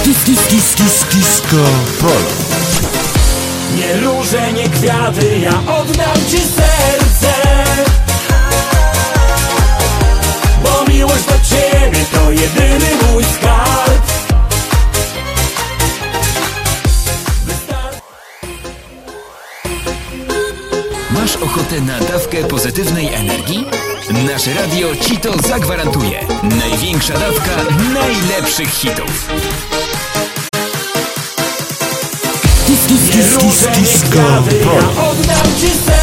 Disco Polo. Nie róże, nie kwiaty, ja oddam ci serce, bo miłość do ciebie to jedyny mój skarb. Masz ochotę na dawkę pozytywnej energii? Nasze radio ci to zagwarantuje. Największa dawka najlepszych hitów. Nie róże, nie kwiaty, ja oddam ci serce,